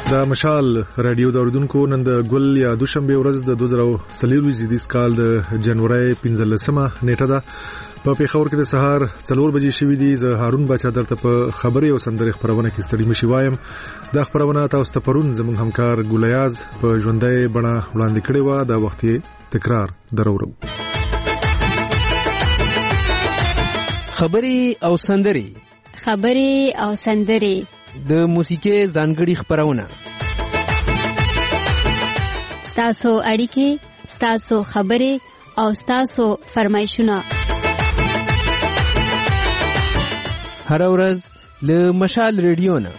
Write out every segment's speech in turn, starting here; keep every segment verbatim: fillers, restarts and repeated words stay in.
د مشال رادیو د اوریدونکو نن د ګل یا دوشنبه ورځ د دوه زره څلور زیدیس کال د جنوري پنځلسمه نیټه ده. په پیښور کې د سهار څلور بجې شوې دي. زه هارون بچا درته په خبري او سندري خبرونه کې ستړي مشي وایم. دا خبرونه تاسو ته پرون زموږ همکار ګولیاز په ژوندۍ بڼه وړاندې کړې و. دا وخت تکرار درورو. خبري او سندري خبري او سندري د موسیقي ځانګړي خبرونه، ستاسو اړیکې، ستاسو خبرې او ستاسو فرمایشونه هر ورځ له مشال ریډیو نه.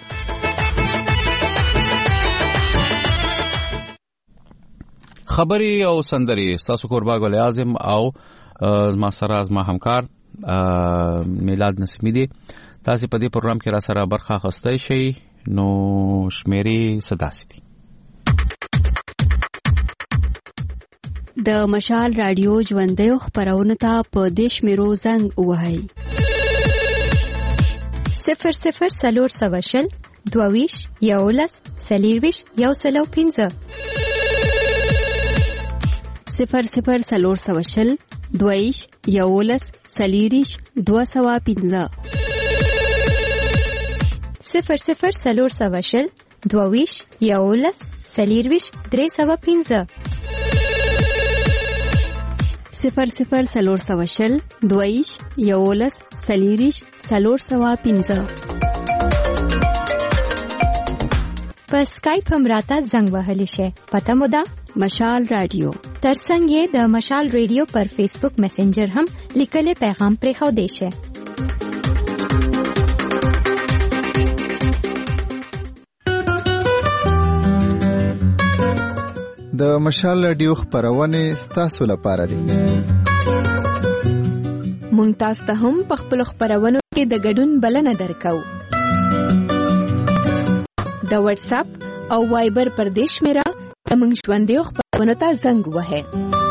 خبري او سندري ستاسو کوربا ګل اعظم او ما سره از ما همکار میلاد نسیمی دی. تاسو په دې پروګرام کې را سره برخه اخیستئ شئ. نو شمیرې صداسي دي. د مشال رادیو ژوندۍ خبرونه ته په دیش میرو زنګ وهاي صفر صفر سلور سواشل دوویش یولس سلیرویش یو سلو پینزه صفر صفر سلور سواشل دوویش یولس سلیریش دو سوا پینزه صفر صفر سلور سواشل دوویش یولس سلیرویش درې سوا پینزه صفر صفر سلور سواشل دوویش یولس سلیریش سلور سوا پینزه. په سکایپ هم راته زنګ وهلی شي. پته مو ده مشال رادیو. ترڅنګ یې د مشال رادیو پر فیسبوک میسنجر هم لیکلي پیغام پرې خو دی شي. د مشال رادیو خبرونه ستاسو لپاره دي. مونږ تاسو ته هم په خپل خبرونو کې د ګډون بلنه درکو. د واتس اپ او وایبر پر دیش میرا زموږ ژوندۍ خبرونه ته زنګ وهه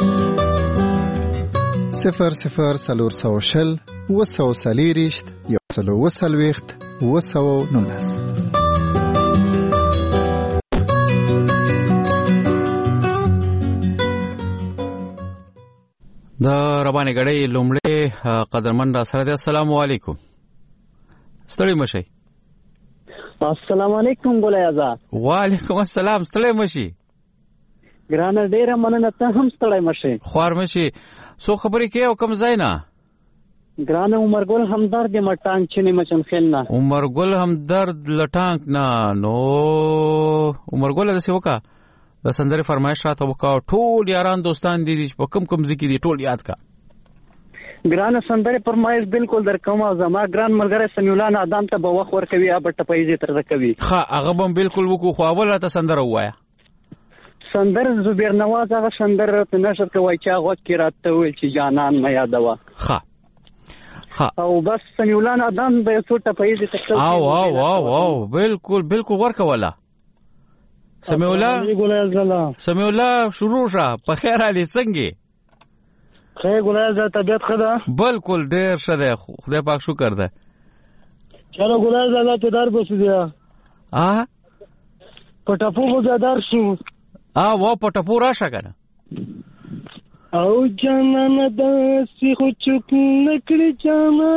صفر صفر سلور سوشل وسو سلیریشت یو سلو وسلويخت وسو نولس. د ربانې غړې لومړی قدرمن را سره. السلام علیکم. ستړي مشي. السلام علیکم ګولیازا. وعلیکم السلام. ستړي مشي. ګرانه ډیره مننه. ته هم ستړي مشي. خوار مشي. سو خبرې کې او کم ځای نه. ګرانه عمرګل همدرد مټانګ چني مچن خلنا. عمرګل همدرد لټانګ نه. نو عمرګل د سیوکا د سندري فرمایش راته وکاو. ټول یاران دوستان دي په کم کم ذکی دي ټول یاد کا. ګرانه سندري فرمایش بالکل در کوم. زما ګران ملګری سمیولان ادم ته به وخت ور کوي اب ټپایزي تر کوي. ها هغه بم بالکل وکړو. خو اول راته سندره وایا. سندر زبیر نواز هغه سندر په نشر کوي چې هغه کې راته ویل چې جانان مې یادوا. ها ها او بس سمیولان ادم به څو ټپایزي تر کوي. او او او او بالکل بالکل ورکه ولا. سمیولا سمیولا شروع شا په خیر علي څنګه؟ خیر ګلایزه طبيعت خدا بالکل ډیر ښه ده. خدای پاک شکر ده. چلو ګلایزه لا ته دار بوسې دی. اه پټاپو وزادار شو. اه و پټاپو راشه کنه. او جانان د سی خو چوک نکړي جانا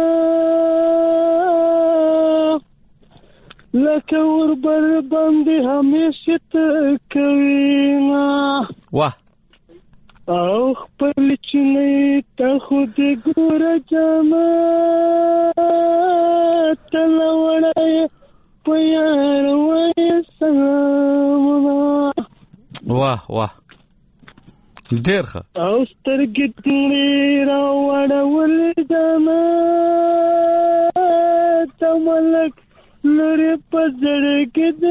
لکه ور بر باندې همیشه ته کوینا. واه او خپل چنې ته خود ګور جانا تلوړای پیار وای سلام. واه واه ډیر ښه. او سترګې دې را وړول جانا تملک لوري پزړ کې دی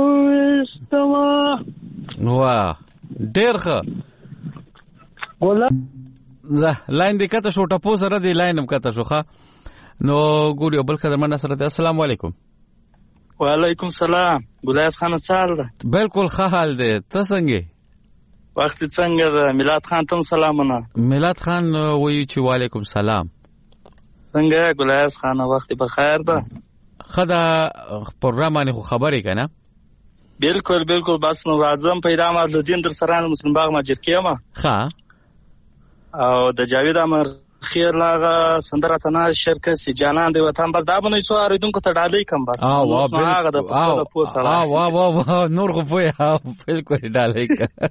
وستما. واه ډیر ښه. ولا زه لاین دې کته شو ټپو سره دې لاین هم کته شو. ښه نو ګوري بل کده من سره. السلام علیکم. وعلیکم السلام. ګلایز خان څال ده؟ بالکل ښه حال دی. ته څنګه؟ وخت څنګه ده؟ میلاد خان ته سلامونه. میلاد خان وایي چې وعلیکم السلام. څنګه ګلایز خان وخت په خیر ده؟ خدا پروګرام باندې خو خبرې کنه. بالکل بالکل بس نو اعظم پیدا مازل الدین در سران مسلم باغ ماجر کېما ها او د جاوید امر خیر لاغه سندره تنا شرکت سی جانان دی وطن بس دا بنې سو اړیدونکو ته ډالۍ کم بس اه واه هغه د په پوسه اه واه واه نور خو په بالکل ډالۍ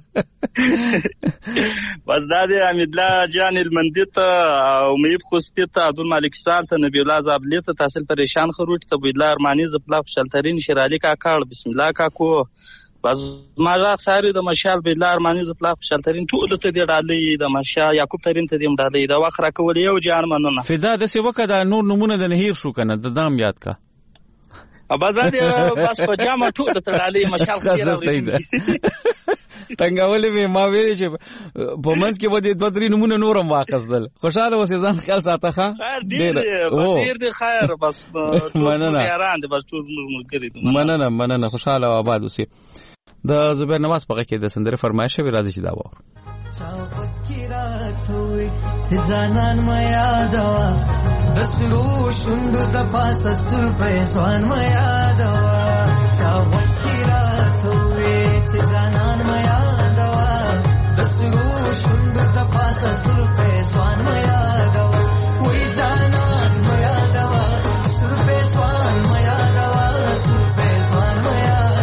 بس دا دی امید الله جان المندیت او میب خوستیت عبد الملک سال ته نبی الله زابلیت تحصیل پریشان خروج ته بيدلا ارمانی زپلا خوشالترین شیرالی کاکا بسم الله کاکو بس ما راغ ساری د مشال بيدلا ارمانی زپلا خوشالترین ټول ته دی ډالۍ د مشا یعقوب ترین ته دی ډالۍ دا وخره کول یو جان مننه فدا د سی وکړه د نور نمونه د نهیر شو کنه د دام یاد کا ابزاد بس په جامه ټول ته ډالۍ مشال خیر تنګولې مې ما ویلې چې په منځ کې ودی دوه درې نمونه نورم واخصدل خوشاله اوسې ځان خیال ساته ښه ډېر ډېر د خیر بس مننه یاران دې بس ټول موږ کړی مننه مننه خوشاله او آباد اوسې د زبیر نواز په کې د سندره فرمایش وی راځي چې دا و سزانان ما یادوا د سرو شوند د پاسه سر په سوان ما یادوا چا وکړه ته سزانان ما یادوا د سرو شوند د پاسه سر په سوان ما یادوا وای ځانان ما یادوا سر په سوان ما یادوا سر په سوان ما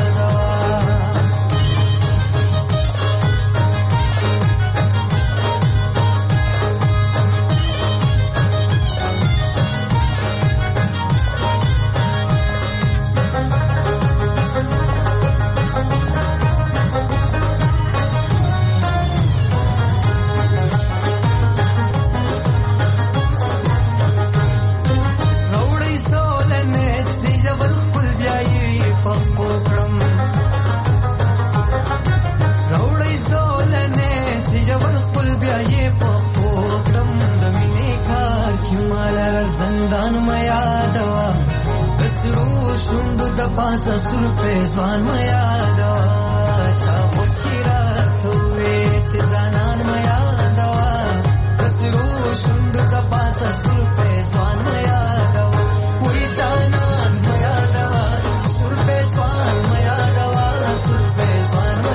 پاسا سر په ځوان ما یادوا چا وکړه ته چې ځانان ما یادوا سرو شوند د پاسا سر په ځوان ما یادوا وای ځانان ما یادوا سر په ځوان ما یادوا سر په ځوان ما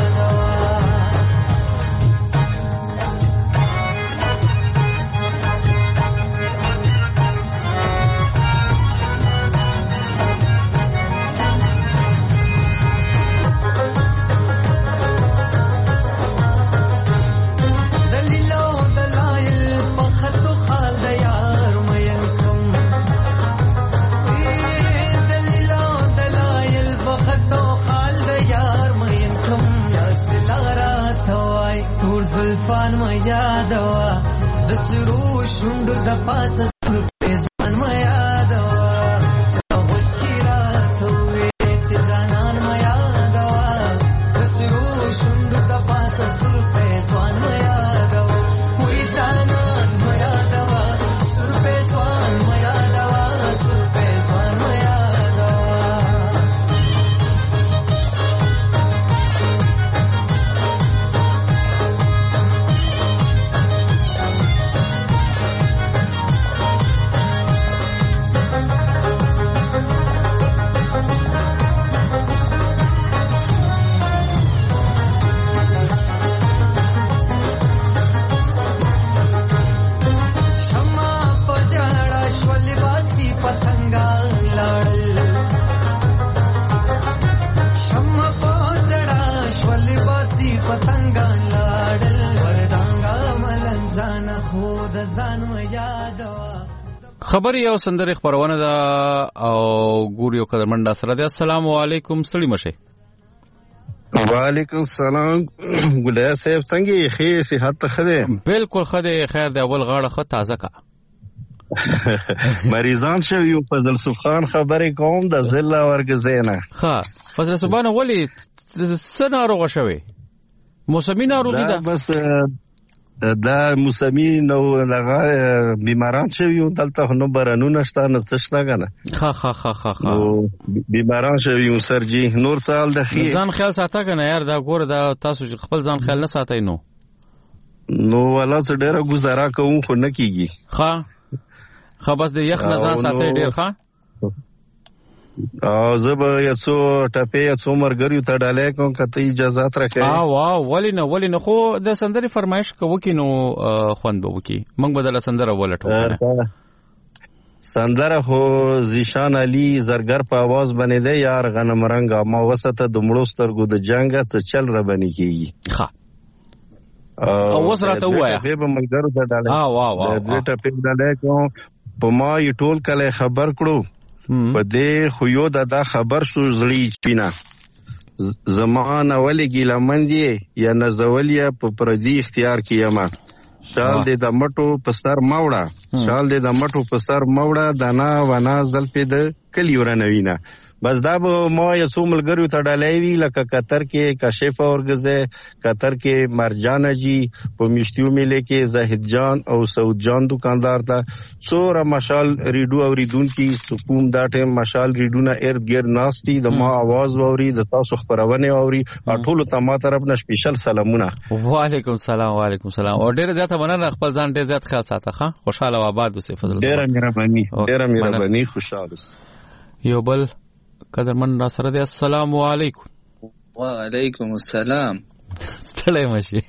زلفان ما یادوا د سرو شوند د پاسه سر په ځوان ما یادوا چا وکړه ته چې ځانان ما یادوا د سرو شوند د پاسه سر په ځوان ما یادوا وای ځانان ما یادوا سر په ځوان ما یادوا سر په ځوان ما خبري او سندري خبرونه دا او ګوريو قدرمنډا سره دي. السلام علیکم ستړي مشه. وعلیکم السلام ګلیا صاحب څنګه خیر صحت خده؟ بالکل خده خیر دی. اول غاړه خو تازه کا مریضان شو یو فضل سبحان خبرې کوم د زله ورګزینه. ها فضل سبحان ولی سناروغه شوی موسمی ناروغی ده بس دا موسمی نو لغه بیماران شوی دلته نو برانونه شته نه څه کنه. ها ها ها ها ها بیماران شوی سرجی نور سال د خیر ځان خیال ساته کنه یار. دا ګوره دا تاسو خپل ځان خیال نه ساتئ نو نو ولا څه ډیره گزاره کوم خو نه کیږي. ها خو بس د یخ نه ځان ساتئ ډیر ښه. او زه به یو څو ټپې یو څو مرګریو ته ډالۍ کوم که ته اجازه راکړې. اه واه ولې نه ولې نه، خو د سندرې فرمایش کوو کې نو خوند به وکړي. موږ به دله سندره ولټو. سندره خو زیشان علي زرګر په आवाज باندې دی یار غنم رنګه ما وسته د مړو سترګو د جنګه څه چل را باندې کیږي. ښه او اوس راته ووایه به ملګرو ته ډالۍ. اه واه واه د دې ټپې ډالۍ کوم په ما یې ټول کله خبر کړو په دې خو یو دا خبر شو زړی چینا زمانه ولې ګیلمندې یا نزولیا په پردي اختیار کې یما شال دې د مټو په سر موړه شال دې د مټو په سر موړه دنا ونا زلفې د کلی ورنوینه. بس دا به ما یو څو ملګریو ته ډالۍ وی لکه قطر کې کاشف اورګزه، قطر کې مرجان جی، په مشتیو میلې کې زاهد جان او سعود جان دکاندار ته څوره مشال ریډو اوریدون کی سکون دا ټیم مشال ریډو نه ارد گرد ناشتي د ما आवाज ووري د تاسو خبرونه اوري ټول ته ما طرف نه سپیشل سلامونه. وعلیکم السلام. وعلیکم السلام. او ډیر زیاته مننه، خپل ځان ډیر زیات خیال ساته. ښه خوشاله و آباد اوسې. فضل ډیر مهرباني ډیر مهرباني خوشاله. یو بل قدرمن را سره دی. السلام علیکم. وعلیکم السلام. ستړی مشي.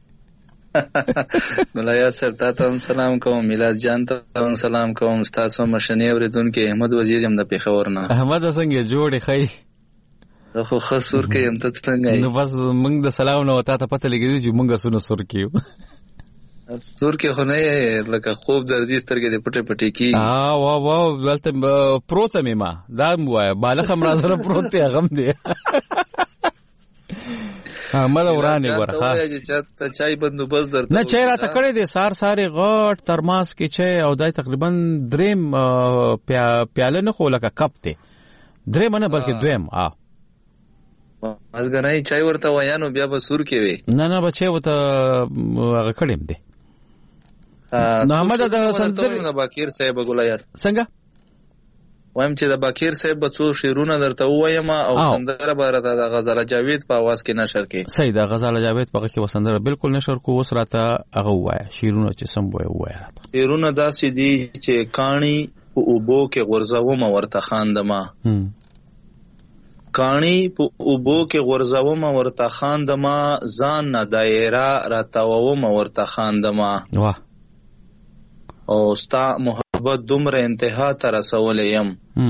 ملایا سر ته هم سلام کوم، میلاد جان ته هم سلام کوم، تاسو مشنی اوریدونکو احمد وزیر هم د پیښور نه. احمد څنګه جوړې خی؟ خو خسور کې هم ته څنګه؟ نو بس موږ د سلام نو ته پته لګیږي چې موږ سونه سور کیو. سور کې خو نه لکه خوب درځي سترګې د پټه پټې کی. اه واه واه ولته پروت مې ما دا وای بالغ هم را سره پروت دی غم دی. احمد ورانه ورخه ته چای بندوبست درته نه چای راته کړی دی سار ساري غټ ترماس کې چای او دای تقریبا دریم پیاله نه خو لکه کپ دی دریم نه بلکې دویم. اه ازګنای چای ورته وایانو بیا به سور کې وي. نه نه بچي وته هغه کړم دی. نو احمد د سندرې د باکیر صاحب ګولایات څنګه وایم چې د باکیر صاحب بچو شیرونه درته وایم او سندره به راته د غزل جاوید په आवाज کې نشر کې. صحیح د غزل جاوید په کې وسندره بالکل نشر کو. اوس راته هغه وای شیرونه چې سم وای وای راته شیرونه داسې دي چې کانی او بو کې غرزاوم ورته خاندما کانی په اوبو کې غورځوم ورته خاندما ځان نه دایره راتاوم ورته خاندما. واه او ستا محبت دومره انتها ته رسولې يم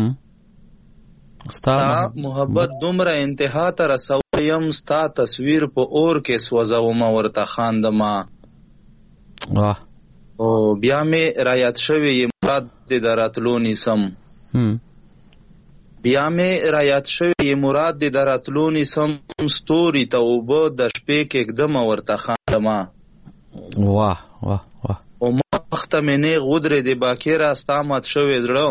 ستا محبت دومره انتها ته رسولې يم ستا تصویر په اور کې سوځوم ورته خاندما. واه او بیا مې رایات شوی مراد دې دراتلو نیسم بیا مې رایات شوی مراد دې دراتلو نیسم ستوري ته وبو د شپې کې اقدم ورته خاندما. واه واه واه او مخته مې نه غودره دې باکیره استامت شوی زړه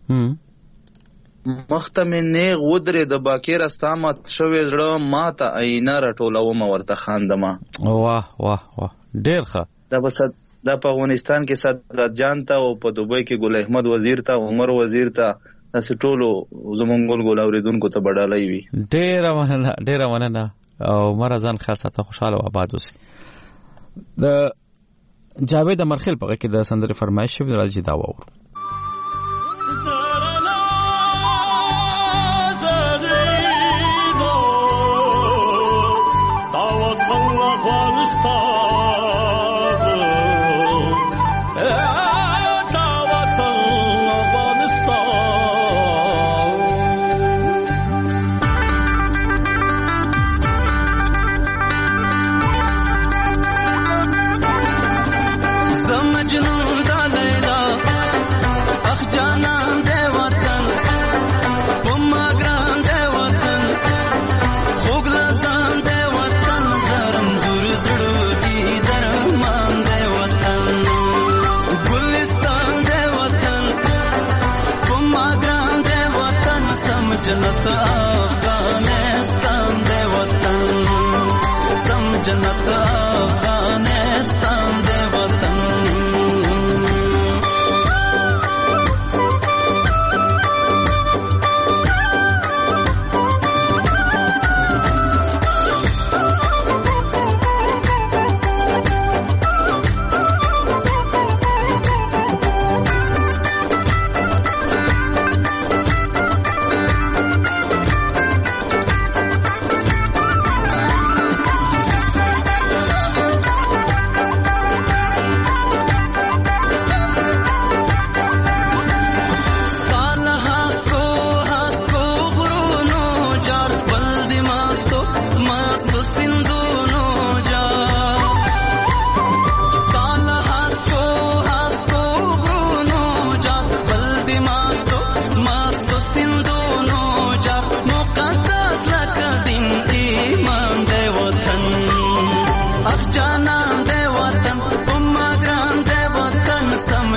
مخته مې نه غودره د باکیره استامت شوی زړه ما ته عینه راټولوم ورته خاندما. واه واه واه ډیر ښه. دا بس دا په افغانستان کې صدرت جان ته او په دوبۍ کې ګل احمد وزیر ته عمر وزیر ته تاسو ټولو زمونږ ګل اوریدونکو ته بډالۍ وي. ډیر مننه ډیر مننه او مر ځان خاصه ته خوشاله او آباد اوسئ. د جاوید مرخیل په کې د سندرې فرمایش شوی راځي دا وور.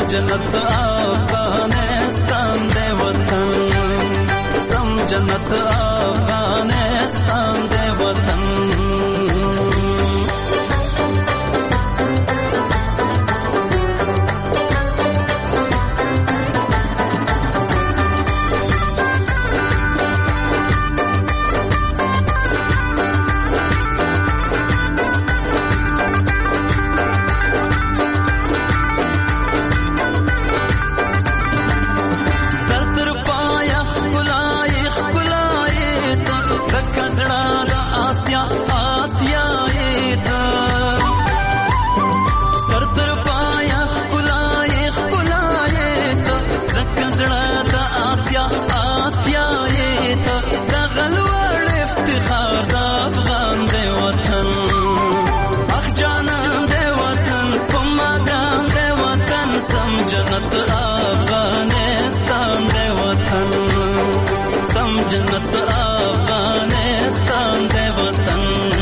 جنت افغانستان دے وطن سم جنت افغانستان دے وطن جنت افغانستان دے وطن سم جنت افغانستان دے وطن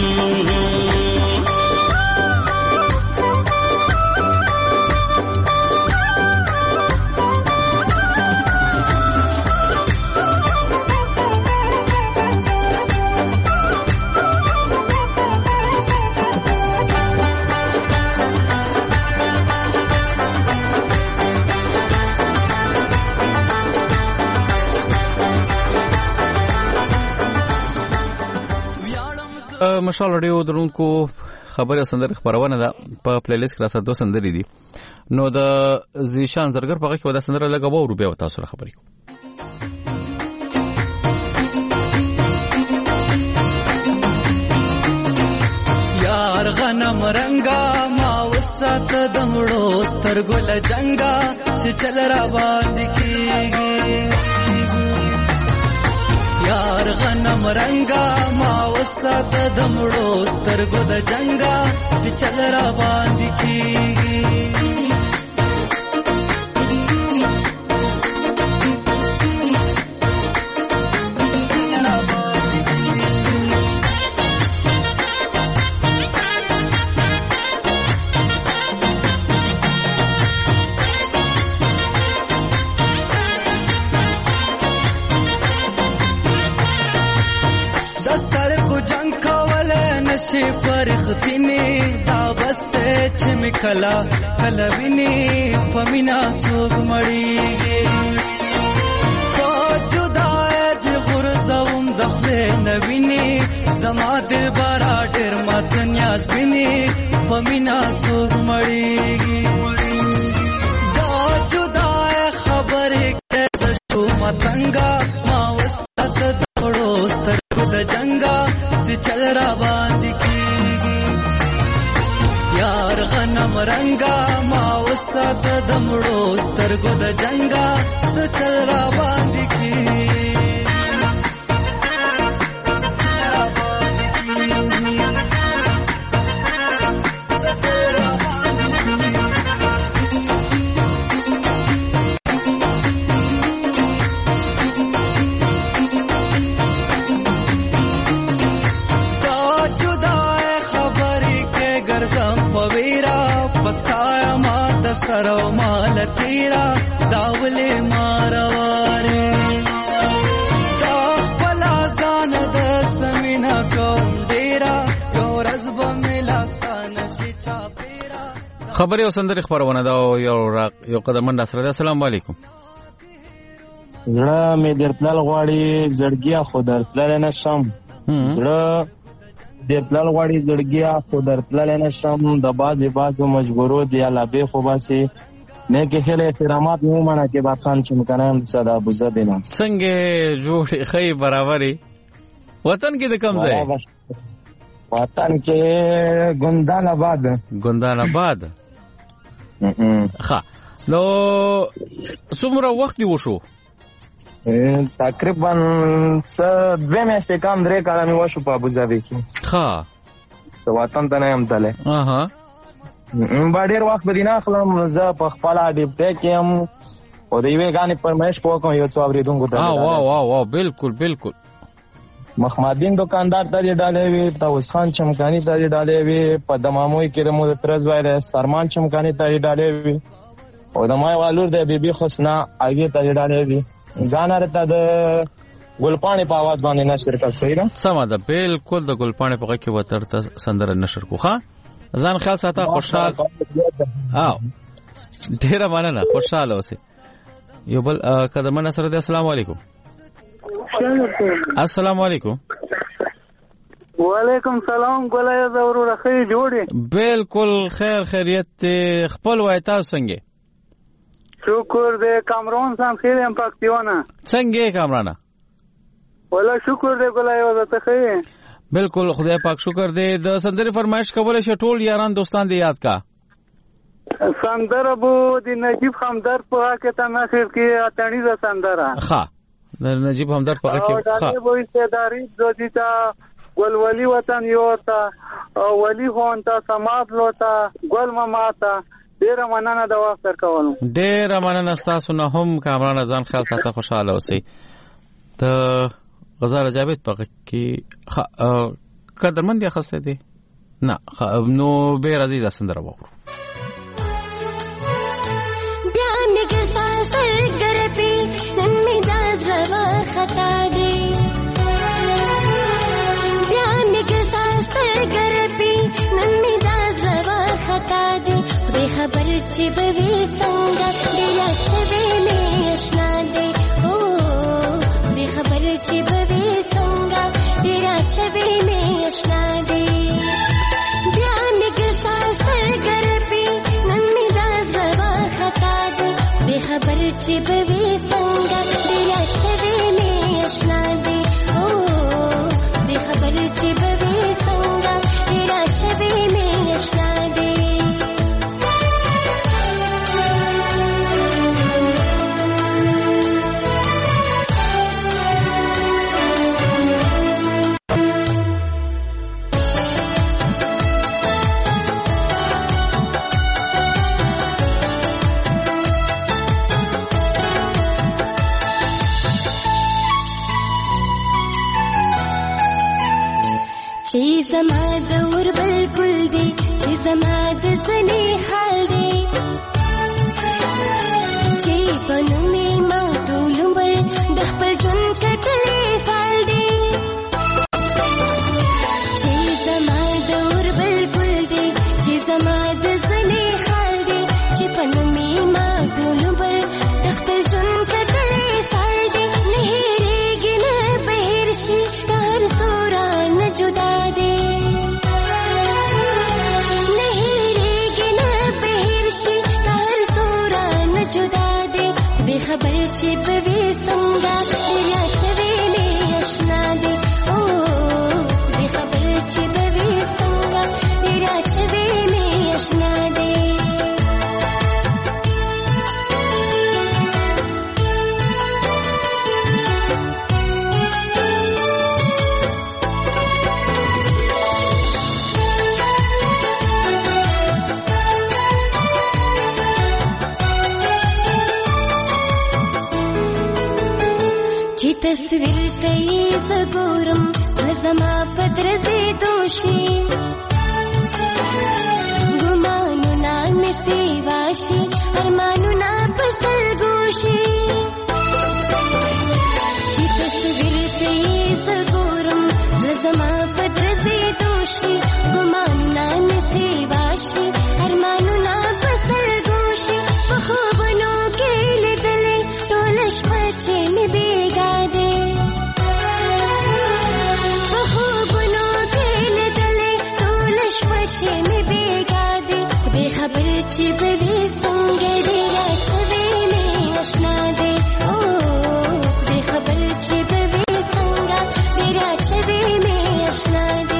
مشال رادیو درونکو خبر او سندر خبرونه ده په پلی لیست کې را سره دوه سندرې دي نو د زیشان زرګر په کې ودا سندره لګاو او بیا تاسو سره خبرې کوم یار غنم رنگا ما وسات دمړو سترګل جنگا چې چل را باندې کیږي یار غنم رنگا ما وسات دمړو سترګو د جنگا چې چل را باندې کیږي نشي پرختینی دا بسته چې مکلا کلوینی پمینا څوک مړیږي په جدای د غرزوم دخله نوینی زما دل بارا ډیر مات نیاز بینی پمینا څوک مړیږي دا جدای خبره کیسه شو متنګا ما وسط دړو سترګو د جنگا سي چل را باندې کیږي یار غنم رنگا ما وسط دمړو سترګو د جنگا سي چل را باندې کیږي سرو مال تیرا داولے ماروارے دا پلازان د سمینا کوم ډیرا یو رزب ملاستان شي چا پیرا خبري او سندري خبرونه دا یو یو قدم منډه سره السلام علیکم زړه مې درتل غواړي زړګیا خو درتل نه شم زړه درتل غواړي زړګیا خو درتل نه شم د بازي بازو مجبورو دی الله به خو باسي نه کې خل احترامات مو مانه کې باخان چې مکنام صدا ابو ظبي نه څنګه جوړ خی برابرې وطن کې د کم ځای وطن کې ګندان آباد ګندان آباد ښه نو څومره وخت دی وشو تقریبا څه دوه میاشتې کم درې کاله مې وشو په ابو ظبي کې ښه څه وطن ته نه یم تللی اها با ډېر وخت به دې نه اخلم زه په خپله ډیپټۍ کې یم خو د یوې ګانې فرمایش به وکړم یو څو اورېدونکو ته وا وا وا بالکل بالکل مخمدین دکاندار ته دې ډالۍ وي طاووس خان چمکاني ته دې ډالۍ وي په دماموی کې د مودترز وای د سرمان چمکاني ته دې ډالۍ وي او د ما والور د بیبي حسنا اگې ته ډالې دي ځان راته د ګلپاڼې په आवाज باندې نشر کړ. صحیح ده؟ سم ده، بالکل د ګلپاڼې په کې وتر ته سندره نشر کو. ښه ځان خیال ساته، خوشحال او ډیر مننه، خوشاله اوسئ. یو بل قدرمن سره دی. السلام علیکم. السلام علیکم. وعلیکم سلام. ګولای زورو راخی جوړی. بالکل خیر خیریت. خپل وای تاسو څنګه؟ شکر دې. کامرون سم خیر ام پاکتیونه. څنګه کامرانه؟ ولا شکر دې ګولای وزته خیر. بالکل خدای پاک شکر دې. د سندري فرمایش کول شي ټول یاران دوستان دې یاد کا. سندره بو د نجیب همدرد په هکه ته نشر کې اتانی ز سندره. ښه د نجیب همدرد په هکه ښه. دا به استداري زودیتا ګلولی وطن یوتا او ولی هون تا سماعت لوتا ګل مماتا. ډیر مننه د وخت تر کولو. ډیر مننه تاسو نه هم کامران ځان خیال ساته، خوشاله اوسئ. ته غزار جاوید په کې قدرمن دی خسته دی نه نو به راځي د سندره وو. خطا دی بیا می کسا سرګر پی نن می دا زوا خطا دی. خدای خبر چې به وي څنګه دلا چې می آشنا دی. او خدای خبر چې به وي څنګه دلا چې می آشنا دی. بیا می کسا سرګر پی نن می دا زوا خطا دی. خدای خبر چې به وي څنګه دلا چې آشنا دی. او دې خبر چې به وي څنګه تیرا چې به مې آشنا دی. چې زما د ور بلبل دی، چې زما د زنې حال دی، چې په نومې ما ټول عمر د خپل ژوند کتلې فال دی. چې زما د ور بلبل دی، چې زما د زنې حال دی، چې په نومې ما ټول عمر د خپل ژوند کتلې فال دی. نه هېرېږي نه به هېر شي هر سوره نه جدا دی. خبر چې په وې څنګه دریا چې وې آشنا دی. او دې خبر چې په وې څنګه دریا چې وې آشنا دی. چې تصویر ته یې زګورم زما پدرځې دوشي ګمانونه مې سیواشي ارمانونه پسل ګوشي. چې تصویر ته یې زګورم زما پدرځې دوشي ګمانونه مې سیواشي ارمانونه پسل ګوشي. په خوبونو کې لیدلې ټول شپه چې مې بیګا دی. په خوبونو کې لیدلې ټول شپه چې مې بیګا دی. خدای خبر چې به وي څنګه ډېره چې وې مې آشنا دی. او خدای خبر چې به وي څنګه ډېره چې وې مې آشنا دی.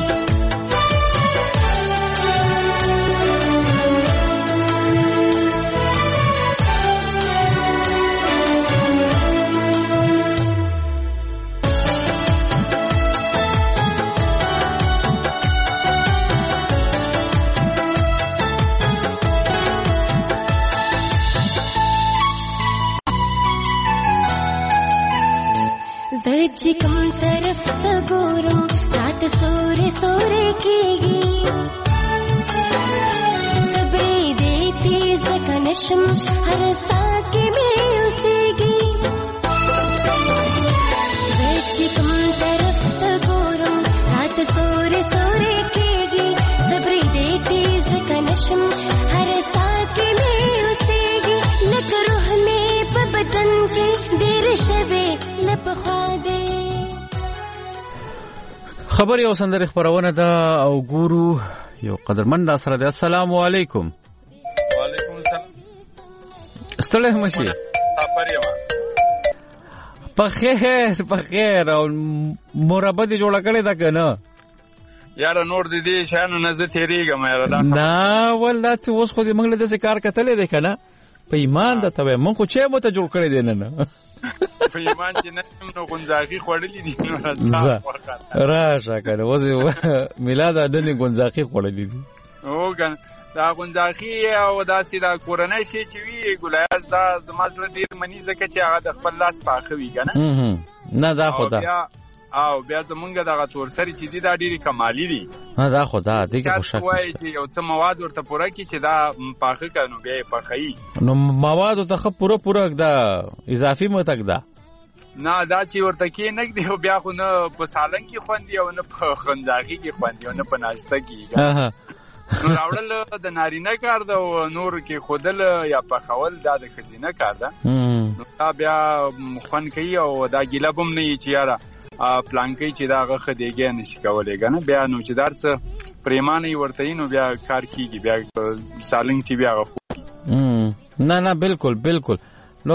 چې کوم طرف ته ګورم رات سورې سورې کېږي. صبرې دې تیز کنه نشم هر ساه کې مې اوسېږي زه چې کوم طرف ته ګورم راته سورې سورې کېږي صبرې دې کې ځکه نشم هر ساه کې مې اوسېږي لکه روح مې په بدن کې ډېر شوې له پخوا دې خبري او سندري خبرونه ده او ګورو یو قدرمن سره ده. السلام علیکم. وعلیکم السلام. ستړی مشي خبريما په خیر په خیر او مربع دې جوړه کړې ده کنه یار نور دې دې شان نه زه تیریږم یار دا نه ولدا چې اوس خو دې موږ له دې کار کتلې ده کنه په ایمان ده ته موږ خو چې مو ته جوړ کړې دي نه نه په ایمان چې نه نو غونځاقي خوړلې دي نو راشه کنه وځي میلاد اډنې غونځاقي خوړلې دي او کنه دا غونځاقي او داسې دا کورنۍ شي چې وی ګلایز دا زمازله ډیر منی زکه چې هغه د خپل لاس پاخه وی کنه نه دا خو دا او بیا زمونږ دغه تورسري چې دي دا ډېری کمالي دي ها دا خو دا دې کې خوشاله وای چې یو څه مواد ورته پوره کی چې دا پاخه کړو بیا پخایي نو مواد ته خو پوره پوره دا اضافي مو تک دا نه دا چې ورته کې نه دی بیا خو نه په سالن کې خوندي او نه په خنځاغي کې خوندي او نه په ناشته کې نو راوړل د نارینه کار دا نور کې خودل یا په خول دا د خزینه کار دا نو دا بیا خوان کوي او دا ګیله بم نه چې یاره پلانکی چې دا غخه دیګه نشي کولای کنه بیا نو چې درڅ پریمانه ورته نو بیا کار کیږي بیا سالنګ چې بیا غخو نه نه بالکل بالکل نو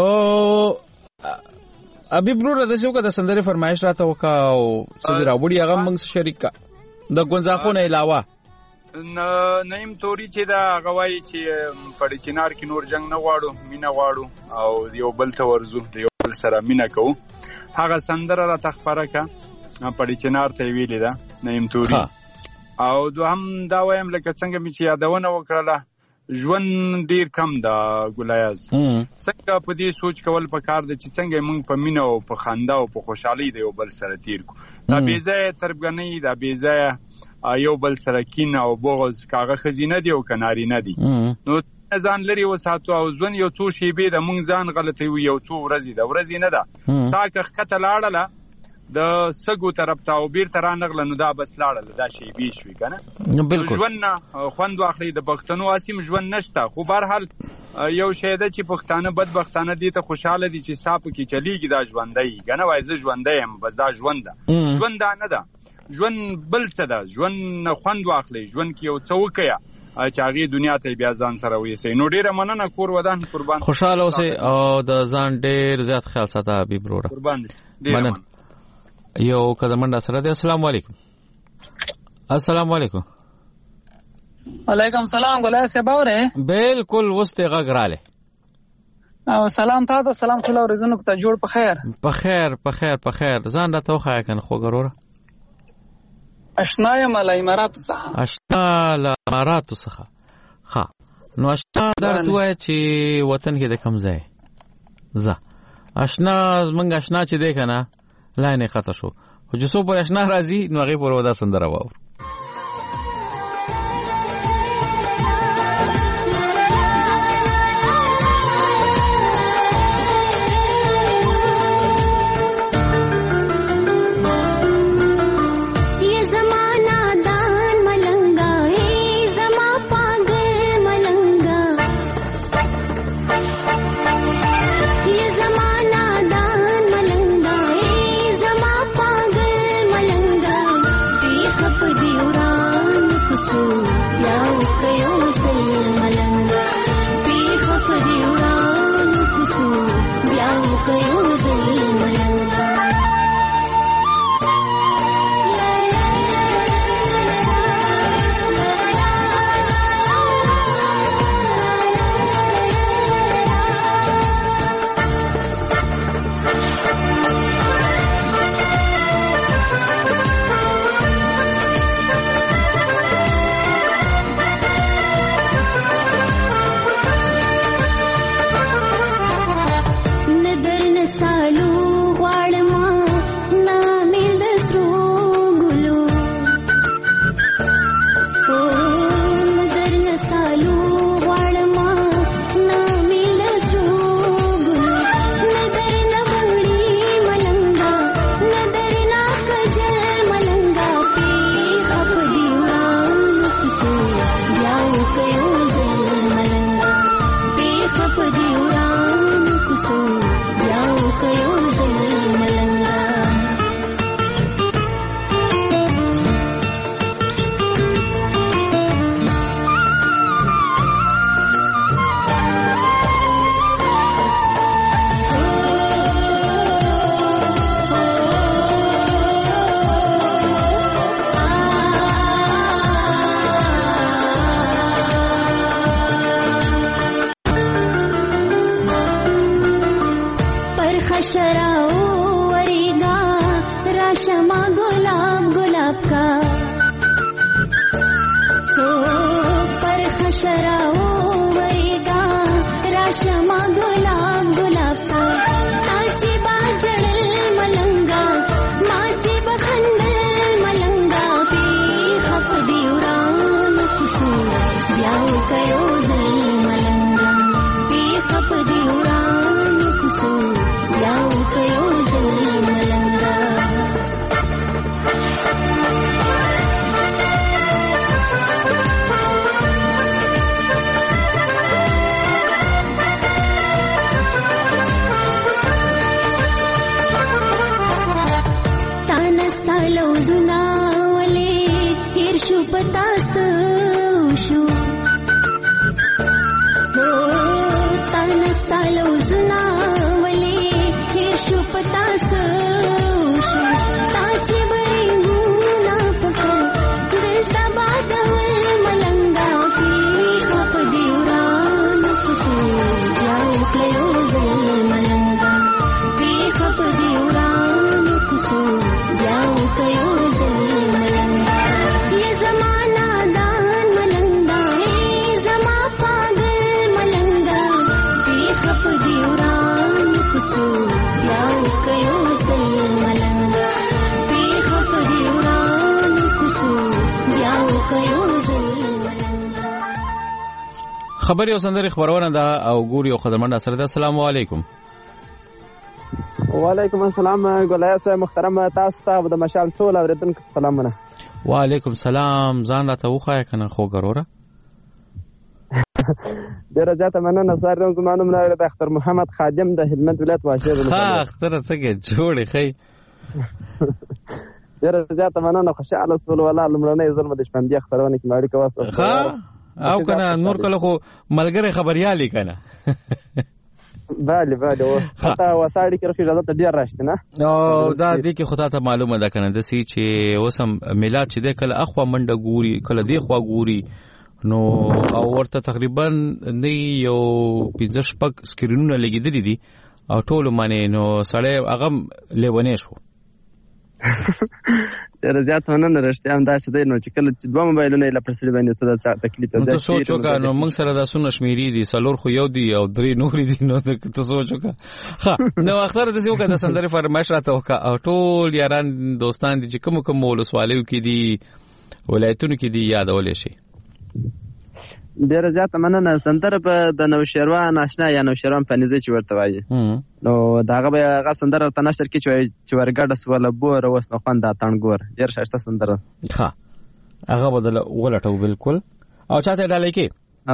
ابي برو د څه وکړه د سندره فرمایش راته وکا او څه راوړي هغه موږ شریک کا د ګونځاخو نه علاوه نه نیم توري چې دا غوای چې پړی چنار کې نور جنگ نه غواړو مینا غواړو او یو بل ته ورزو یو بل سره مینا کوو هغه سندره را تخبره کا پړی چنار ته ویلې ده نیم توري او دوهم دا وایم لکه څنګه می چې یادونه وکړه ژوند ډیر کم دا ګلایز څنګه په دې سوچ کول پکار د چې څنګه موږ په مینه او په خندا او په خوشحالي دی یو بل سره تیر کو دا بیزه تربګنی دا بیزه یو بل سره کین او بغض کاغه خزینه دی او کناری نه دی نو ځان لري وساتو او ځون یو څو شی به د مونږ ځان غلطي وي یو څو ورځې د ورځې نه ده ساکه خته لاړله د سګو طرف ته او بیر تر نغله نو دا بس لاړله دا شی به شوي کنه بالکل ژوند خوند واخلي د پښتنو اسیم ژوند نشته خو بهر حال یو شی ده چې پښتانه بدبختانه دي ته خوشاله دي چې صاحب کې چلیږي دا ژوندۍ کنه وای زه ژوندۍ هم بس دا ژوند ده ژوند نه ده ژوند بل څه ده ژوند خوند واخلي ژوند کې یو څه وکیا چې هغه دنیا ته بیا ځان سره وېسي نو ډیره مننه کور ودان قربان خوشاله اوسه او د ځان ډیر زیات خیال ساته ابي برور قربان مننه یو قدمنده سره دی. السلام علیکم. السلام علیکم. وعلیکم سلام ګلای صاحب اوره بالکل وسته غغراله او سلام تاسو سلام ټول ورځونو ته جوړ په خیر په خیر په خیر په خیر ځان راته وخای کنه خو ګروره اشنا یم له امارات څخه اشنا له امارات څخه ها نو اشنا درته وای چې وطن کې د کم ځای ز اشنا زمنګ اشنا چې دی کنه لاینه خطا شو خو چې څو پر اشنا راځي نو هغه پر ودا سندره واو शमा गुलाब गुलाब का ताची बाजड़ल मलंगा माची बखंदल मलंगा पे खप दिउरान खुसू ब्याह कयो जल मलंगा पे खप दिउरान खुसू ब्याह कयो जल मलंगा जुनावले हिरशु पतास उशु हो तानस्तालो जुनावले हिरशु पतास उशु ताचे बरी मुना पकर दिल तबादवल मलंगा की खप दिउरान खुसू जाओ कयो जल मलंगा की खप दिउरान खुसू जाओ कयो जल मलंगा ये जमाना दान मलंगा है जमा पागल मलंगा बेखप दिउरान खुसू जाओ कयो जल मलंगा बेखप दिउरान खुसू जाओ कयो जल मलंगा خبر یو سندري خبرونه ده او ګوري او خدمت سره ده. السلام علیکم. وعلیکم السلام ګولای صاحب محترم تاسو ته د مشال ټول اوریدونکو سلامونه. وعلیکم السلام ځان راته وخای کنه خو ګروره ډیره زیاته مننه سر روز زمانو منور د اختر محمد خادم د هلمند ولایت واشه ولایت ها اختر څنګه جوړې خی ډیره زیاته مننه خوشاله سول ولا لمړنۍ ظلم د شپندې خبرونه کې ماړي کواسه ها او کنه نور کله خو ملګری خبريالي کنه بله بله حتی وساړي کې اجازه ته ډیر راشته نه او دا دې کې خدای ته معلومه ده کنه د سې چې اوسم میلاد چې د کله اخوا منډه ګوري کله دی خوا ګوري نو او ورته تقریبا نه یو پنځه شپږ سکرینونه لګیدلې دي او ټول معنی نو سړی هغه لیونی شو ډیر زیات مننه رښتیا هم داسې دی نو چې کله چې دوه موبایلونه یې لپاره سړي باندې څه تکلیف ده ته سوچ وکړه نو موږ سره دا سونه شمیرې دي څلور خو یو دي او درې نور دي نو ته سوچ وکړه ها نو اختر د یو کده سندري فرمایش راته وکړه او ټول یاران دوستان دي چې کوم کوم ولسوالیو کې دي ولایتونو کې دي یادول شي ډیره زیاته مننه سندره په د نوشیروان آشنا یا نوشیروان پنځه چې ورته وایي نو داغه به هغه سندره ته نشر کې چې ورګډه سواله بور اوس نو خوند اتان ګور ډیر شاشته سندره ها هغه بدل ولټو بالکل او چاته ډالې کې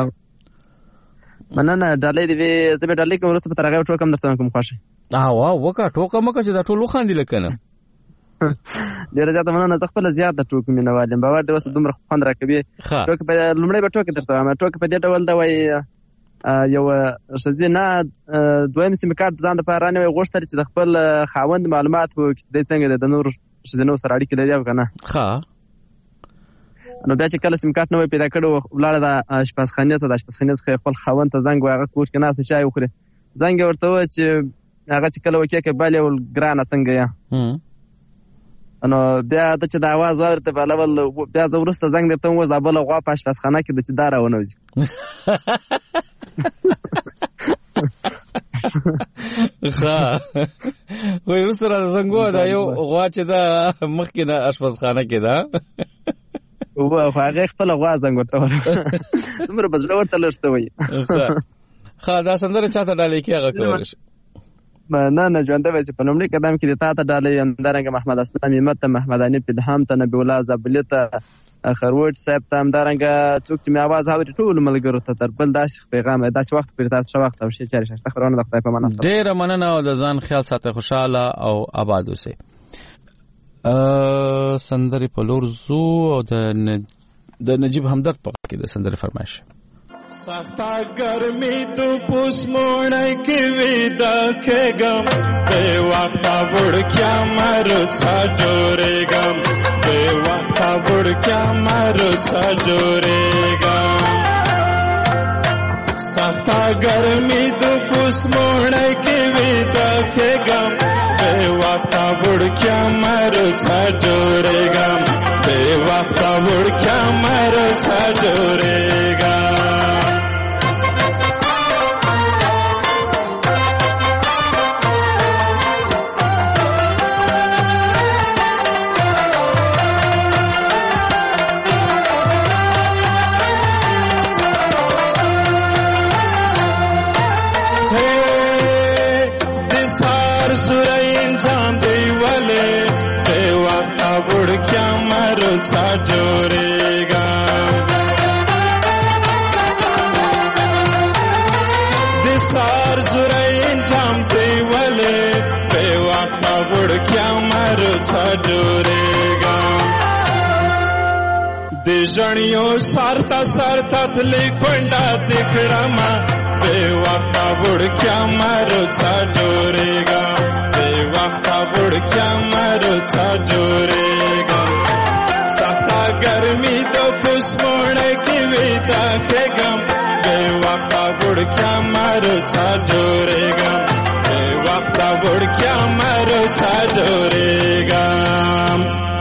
مننه ډالې دی زه به ډالې کوم ورسته په ترغه ټوکم درته کوم خوښه اه واه وکا ټوکم مکه چې دا ټول خاندي لکنه ډیر زیاته مننه زه خپل زیات د ټوک مینه والم باور دی وسه دومره خوند راکوي ټوک په لومړی به ټوک درته وایم ټوک په دې ډول دا وای یو شذې نه دویم سیم کارت ځان د پاره نه غوښتل چې د خپل خاوند معلومات وو چې د څنګه د نور شذنو سره اړیکې لري او کنه ها نو بیا چې کله سیم کارت نو پیدا کړو ولاړه د شپاسخانه ته د شپاسخانه څخه خپل خاوند ته زنګ واغه کوټ کې ناس چای وخوري زنګ ورته و چې هغه چې کله وکړي کې bale ول ګرانه څنګه یا نو بیا د چې د आवाज ورته په لول بیا زورسته زنګ درته و زابل غوا پاش پاسخانه کې د چې دار ونوځي ها خو یو سره زنګو دا یو غوا چې دا مخکې نه اشپزخانه کې دا او هغه خپل غوا زنګ ورته څومره بزله ورته لرسته وي ها دا سندره چاته ډالې کې هغه کول شي نه نه ژوند به په نومړي قدم کې د تا ته ډالې همدارنګ محمد اسلام همت محمداني پدهم ته نبی الله زبلیته خروټ صاحب ته همدارنګ څوک چې می आवाज اوري ټول ملګرو ته تر بل داسې پیغام داسې وخت پر تاسو وخت او شي چاري شته خبرونه د خدای په معنا ډیر مننه او د ځان خیال ساته خوشاله او آباد اوسئ ا سندري په لور زو او د د نجيب همدرد په کې د سندري فرمایش سختا گرمی تو پوس موڑ کے ویدا کے گم بے وقتا بڑھ کیا مرو چھا جورے گم بے وقتا بڑھ کیا مرو چھا جورے گم سختا گرمی تو پوس موڑ کے ویدا کے گم بے وقتا بڑھ کیا مرو چھا جورے گم بے وقتا بڑھ کیا مرو چھا جورے گم څا جوړېږم د سار زورای انجام دی ولې په وخت وړکیا مارو څا جوړېږم د ژړیو سارتا سارتا تلې کونډه دکړم په وخت وړکیا مارو څا جوړېږم په وخت وړکیا مارو څا جوړېږم سخته ګرمي د پسموړه کې وېدا کېږم په وخت وړکیا مارو څا جوړېږم په وخت وړکیا مارو څا جوړېږم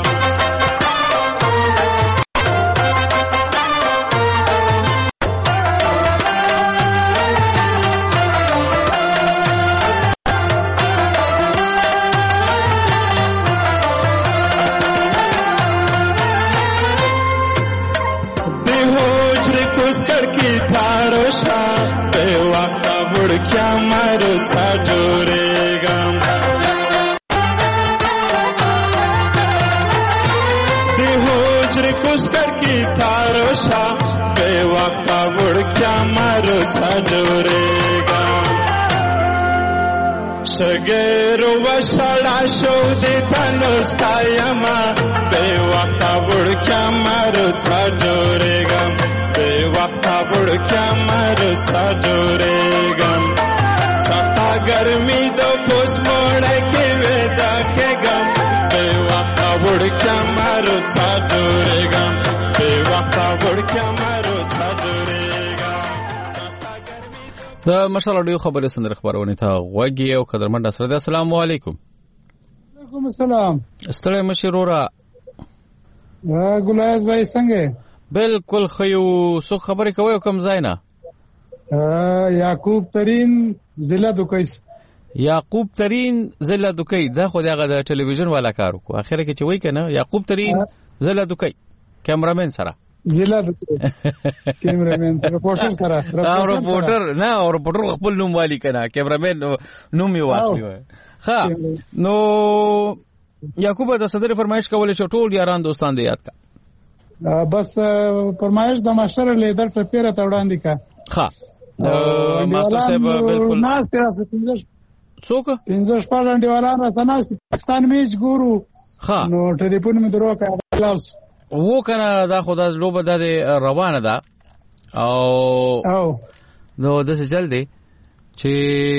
کیا مارو څا جوړېږم د هوجر کوسکر کی تارو شا بے وقت وړ کیا مارو څا جوړېږم شګر و شړا شو د تنوستایما بے وقت وړ کیا مارو څا جوړېږم بے وقت وړ کیا مارو څا جوړېږم سخته ګرمي د پوسموړه کې وېدا کېږم بے وخت وړکیا مارو څا جوړېږم بے وخت وړکیا مارو څا جوړېږم د مشال اډیو خبرې سندره خبرونه ته غوږی او قدرمن سره د السلام علیکم وعلیکم السلام ستړی مشرورا ګلایز بھائی څنګه بالکل خيو سو خبرې کوي کوم ځای نه یعقوب ترین ضلع دوکیس یعقوب ترین ضلع دوکای دا خو دغه د ټلویزیون والا کار کو اخره کې چې وای کنه یعقوب ترین ضلع دوکای کیمرامین سره ضلع دوکای کیمرامین رپورټر سره رپورټر نه او رپورټر خپل نوم والی کنه کیمرامین نوم یې واخلي ها نو یعقوب د صدر فرمایش کولې چې ټول یاران دوستان دې یاد کا بس فرمایش د ماشر لیدر په پیره ته وړاندې کا ها ماستر صاحب بالکل ناس تاسو پنځه څوک پنځه شپږ انډیوالان راته ناس پاکستان میچ ګورو ها نو ټلیفون مې درو کړ خلاص وو کنه دا خدای لوبه د روانه ده او او نو د څه جلدی چې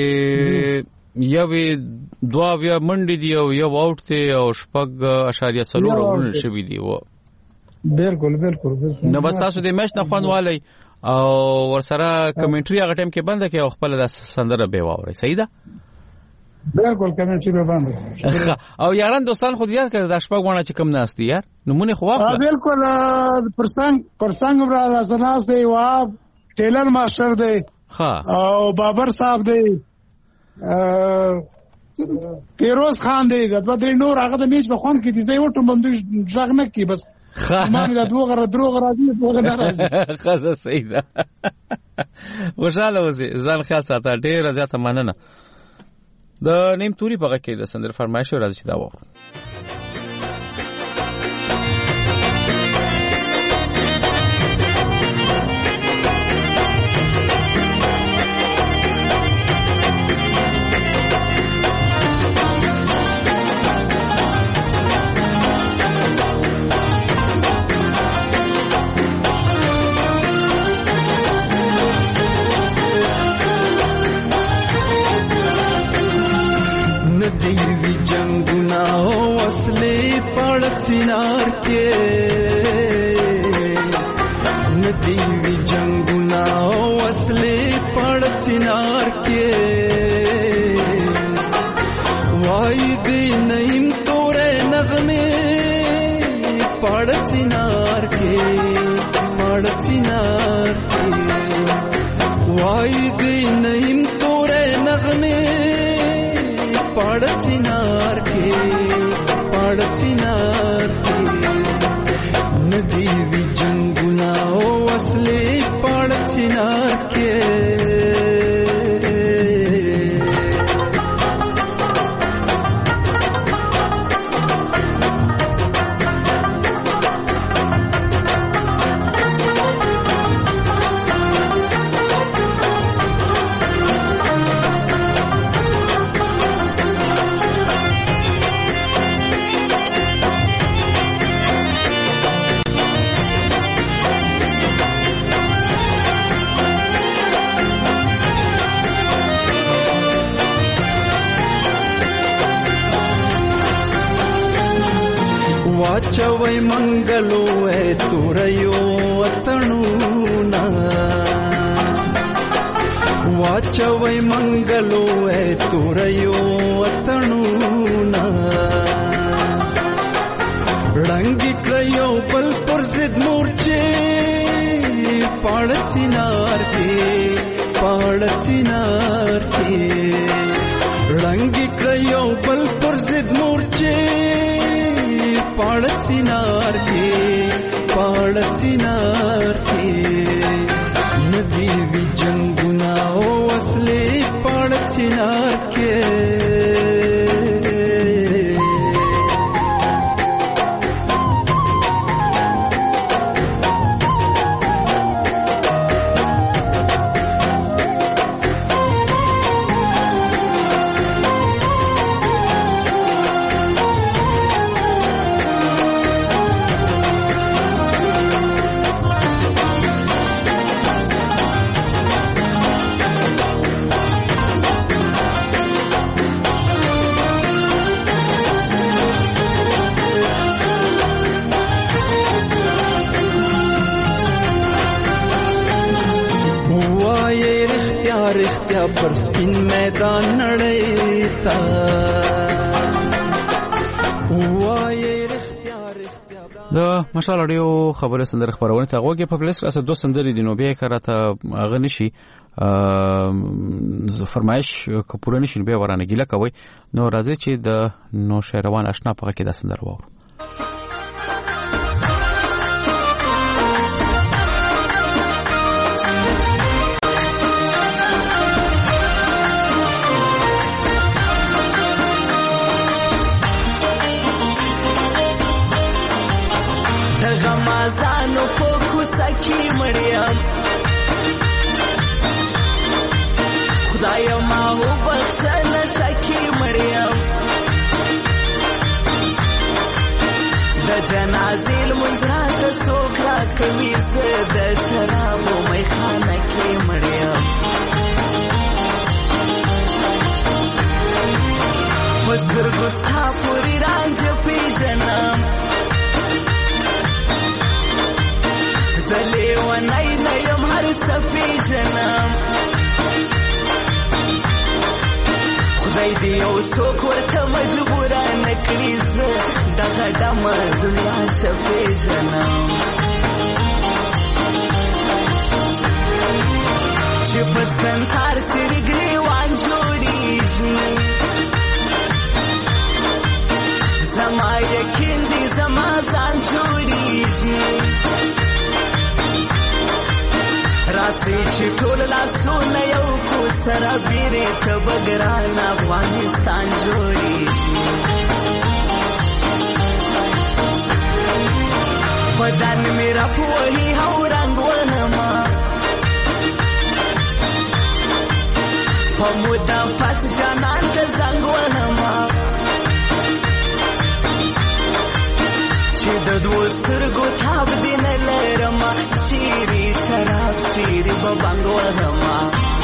یوې دوا بیا منډي دی او یو اوټ ته او شپږ اشاریه څلور ورن شوی دی و بالکل بالکل نو بس تاسو د میچ نه خوان والی او ورسره کمنټري هغه ټیم کې بند کې او خپل د سندره به واوري صحیح ده بالکل کمنټري به بند او یاران دوستان خو یاد کړه د شپږ غوڼه چې کم ناشتي یار نمونه خو واخله بالکل پرسنګ پرسنګ را لاسناس دی واب ټیلر ماستر دی ها او بابر صاحب دی پیروز خان دی د بدر نور هغه د میچ په خوان کې دی زه یو ټوم بندو ځغ نه کی بس ما مې د دوغه را دروغ راځي دوغه ناراضي خاصه صحیح ده خوشاله اوسې ځان خیال ساته ډېر زیاته مننه د نیم توري په کې د سندر فرمایش راځي دا وره सिनार के नदीवी जंगुना वसले पड़ सिनार के वायदे नईम तोरे नगमे पड़ सिनार के पड़ सिनार के वायदे नईम तोरे नगमे पड़ सिनार के पड़ सिनार नदीवी जंगुना वसले पड़ सिनार के واچوي منګلو اے توريو وطنونا واچوي منګلو اے توريو وطنونا رنگی کړیو بل پر زد مورچه پاړ سینار کې پاړ سینار کې رنگی کړیو بل پر زد مورچه پاړ سینار کې پاړ سینار کې ندی وی جنگنا او اصلي پاړ سینار کې پر سپین میدان نړیتا د مشال اړیو خبره سندره خبرونه ته غوږی په پلیس اسه دوه سندري دي نو به کراته اغه نشي فرمایش کپور نشي به ورانه ګیله کوي نو راځي چې د نو شهروان آشنا په کې د سندره وو غمازانو په کوڅه کې مړیم خدای ما وبخښه نشه کې مړیم د جنازې لمونځ راته څوک راکوي زه د شرابو میخانه کې مړیم په سترګو ستا پورې رانجه پېژنم زلی و نای نیم هر صفی جنم خدای دی او سوک ورته مجبورا نکړي زه دغه دمه دنیا شفی جنم چې پستن تار سری ګریوان جوړیږي زما یقین دی زما ځان جوړیږي راسي چې ټول لاسونه یو کو سره بیره ته بګران افغانستان جوړیږي بدن میرا پوهی هو رنگ ونما په مودا پس جانان ته زنګ ونما چې د دوسترګو تاب دین لرما چیرې شراب چیرې ببنګ وهما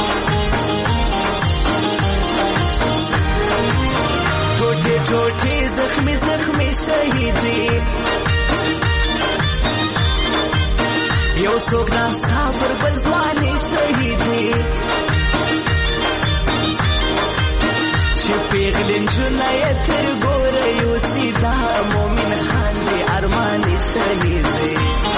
ټوټې ټوټې زخمي زخمي شهیدې یو څوک ناستا پر بل ځوانې شهیدې چې پیغلې نجونه یې تر ګوره یوسي دا مومن خان دی ارمان شهید دی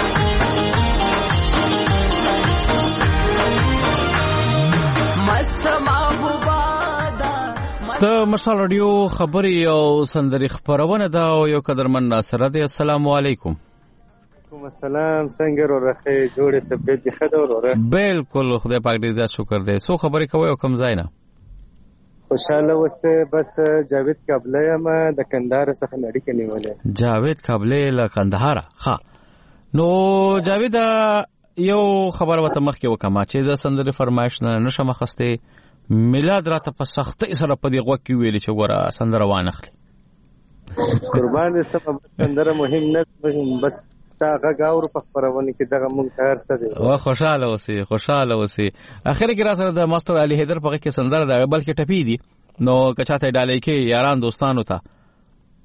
مست محبوبا دا د مشال رادیو خبري او سندري خبرونه دا او یو قدرمن ناصر دی السلام علیکم کوم السلام څنګه ورخه جوړه طبيعت دي خدای وروره بالکل خدای پاک دې زیات شکر دی سو خبري کوي او کم ځای نه خوشاله وسه بس جاوید قبله ما د کندهار څخه نړۍ کې نیولې جاوید قبله له کندهار ها نو جاوید یو خبر وته مخ کې وکما چې د سندري فرمایش نه نشه مخسته میلاد راته په سختۍ سره په دې غوږ کې ویل چې ګوره سندره وانخلي قربان سبب سندره مهم نه بس تاغه گاور په خبرونه کې دغه مونږ هر څه دی او خوشاله اوسې خوشاله اوسې اخر کې را سره د ماستر علي حیدر په کې سندره ده بلکې ټپی دي نو کچاته ډالې کې یاران دوستانو ته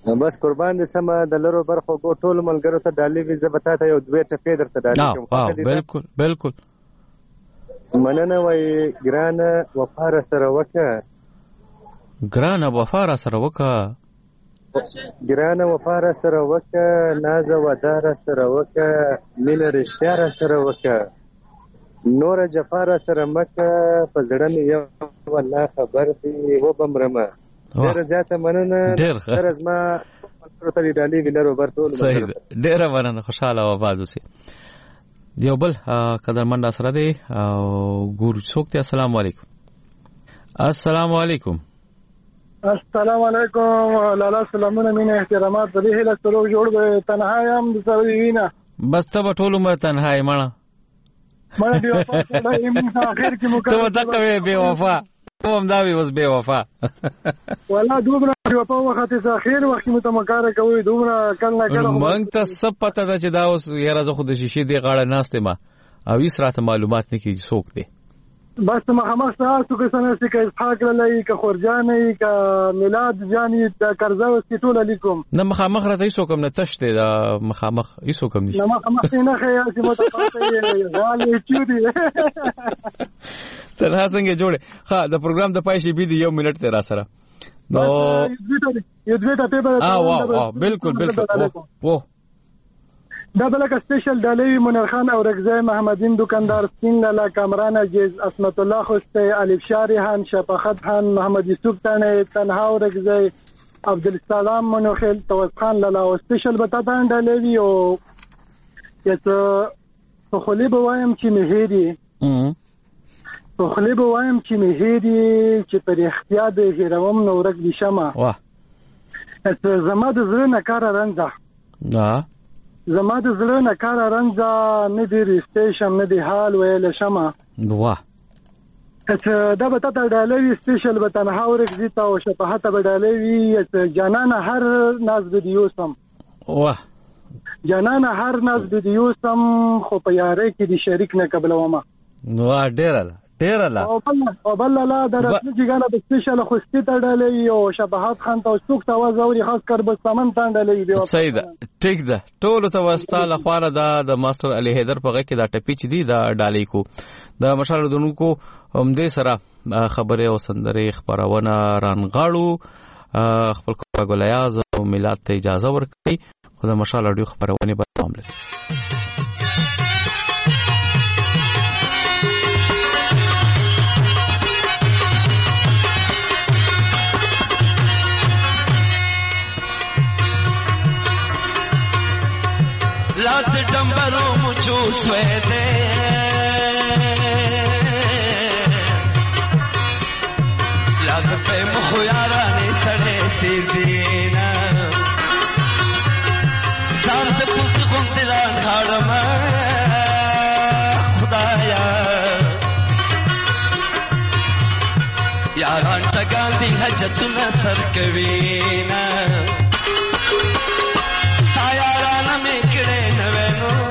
بس قربان دې سم د لرو برخو کو ټول ملګرو ته ډالۍ وي زه به تاسو یو دوه ټکي درته ډالۍ کوم. اه بالکل بالکل. مننه وای ګرانه وفا را سره وکړه. ګرانه وفا را سره وکړه. ګرانه وفا را سره وکړه، ناز ودا را سره وکړه، مینه رښتیا را سره وکړه، نور جفا را سره مکه، په زړه مې یو والله خبر دی و بمرمه. ډېر زیاته مننه. ډېر تر زما ته ډالۍ ویلرو برتول. صحیح ده. ډېر مننه. خوشاله او آباد اوسئ. یو بل قدرمن سره دی او ګور څوک دی. السلام علیکم. السلام علیکم. السلام علیکم. لالا سلامونه مینه احترامات په دې هله سره جوړ به تنها یم د سوینا. بس ته په ټول عمر تنها یې مړه. مړه دی وفا ته یم اخر کې مو ته دغه وی بے وفا. کوم دا وی وس بے وفا. والله دومره بے وفا وخت ته اخر وخت مو ته مکار کوي دومره کله کله. مونږ ته سب پته ده چې دا اوس یاره زه خود شیشې دی غاړه ناشته ما او هیڅ راته معلومات نه کیږي څوک دی. بس محمد تاسو کې څنګه چې کې اسحاق لای ک خورجانې ک میلاد جانې د کرزاو ستول علیکم. نه مخامخ راته هیڅ کوم نه تشته دا مخامخ هیڅ کوم نشته. نه مخامخ نه خیال چې متفاوت غالي چودي. تنها څنګه جوړه. ها د پروګرام د پای شي بي دی یو منټ ته را سره. نو یو دوه ته به اه واه بالکل بالکل. وو دا بلکه سپیشل ډالۍ منیر خان او رگزای محمدین دکاندار سپین لالا کامران عزیز اسمت الله خوسته الف شاریحان شفاخت خان محمد یوسف تانه تنها او رگزای عبدالسلام منوخیل توس خان لالا او سپیشل بتاتان ډالۍ او یته په خلی به وایم چې مهدی په خلی به وایم چې مهدی چې پر اختیار د هیروم نو رګ دي شمه واه اته زما د زړه نه کار رانځه. نه زما د زړه نه کار رانځه نه دی ریسټیشن نه دی حال ویل شمه. واه اته دا به تاسو ډالۍ سپیشل به تنها ورګزی تا او شپه ته به ډالۍ وی جانانه هر ناز ویډیو سم. واه جانانه هر ناز ویډیو سم خو په یاري کې دی شریک نه قبل ومه. نو ډیر ډیر لا او بل او بل لا درته جګاله د سپیشل خوستي ته ډالۍ او شباحت خان ته څوک ته وځوري خاص کر به سامان ته ډالۍ دی. صحیح ده ټیک ده. ټول ته واستاله خواره دا د ماستر علي حیدر په غږ کې دا ټپی چې دی دا ډالۍ کو د مشال دونکو هم دې سره خبره او سندره خبرونه رانغاړو خپل کوګلیاز او میلاد ته اجازه ورکړي. خو د مشال اډیو خبرونه به دوام لري. لات ډمبرو مچو سوې دې لاګ په مخ یارانې سړې سیدینا ځان ته پوس غوندلان هاړم خدایا یاران ټګان دي حجتونه سر کوینا تایاران مې کړه نو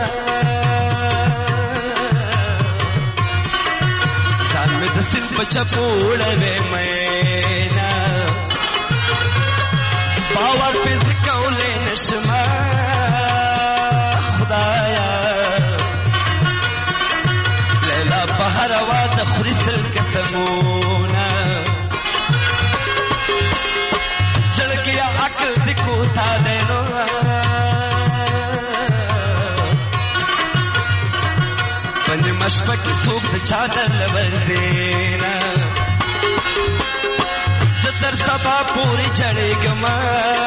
ځان مې د سین په چپوړه وې مې نا باور په ځکولې نشما خدایا لیلا بهر وا د خریسل قسمونه زړګیا عقل دکو تا دینو پنځه مشپک څوک د چادر لورزینا ستر سبا پوری چړې ګما